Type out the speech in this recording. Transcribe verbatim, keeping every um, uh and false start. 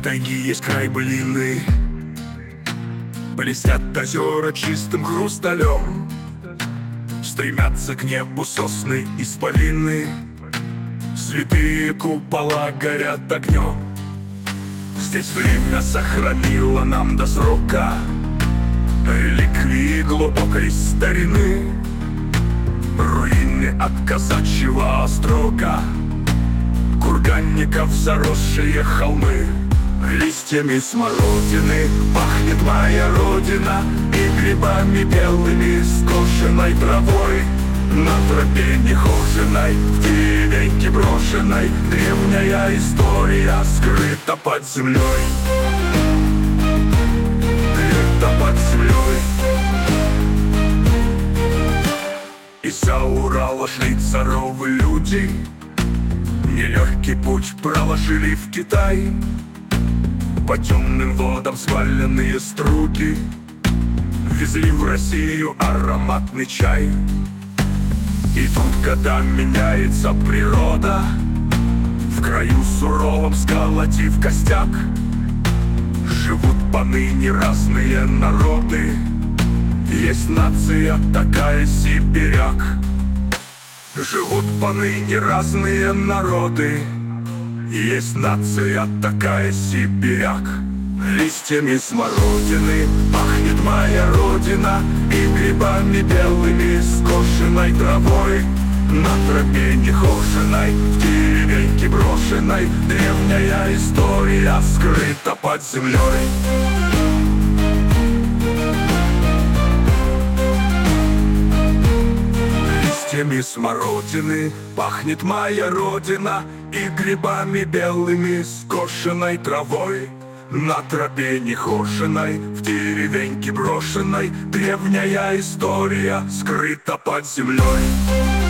тайги есть край былины. Блестят озера чистым хрусталем, стремятся к небу сосны исполины. Святые купола горят огнем. Здесь время сохранило нам до срока реликвии глубокой старины, руины от казачьего острога, курганников заросшие холмы. Листьями смородины пахнет моя родина, и грибами белыми, скошенной травой. На тропе нехоженой, в деревеньке брошенной, древняя история скрыта под землей. Скрыта под землей. Из-за Урала шли царовы люди, нелегкий путь проложили в Китай. По темным водам сваленные струги везли в Россию ароматный чай. И тут, когда меняется природа, в краю суровом сколотив костяк, живут поныне разные народы. Есть нация такая сибиряк. Живут поныне разные народы. Есть нация такая сибиряк. Листьями смородины пахнет моя родина, и грибами белыми, скошенной травой. На тропе нехоженой, в деревеньке брошенной, древняя история скрыта под землей. Листьями смородины пахнет моя родина, и грибами белыми, скошенной травой. На тропе нехоженой, в деревеньке брошенной, древняя история скрыта под землей.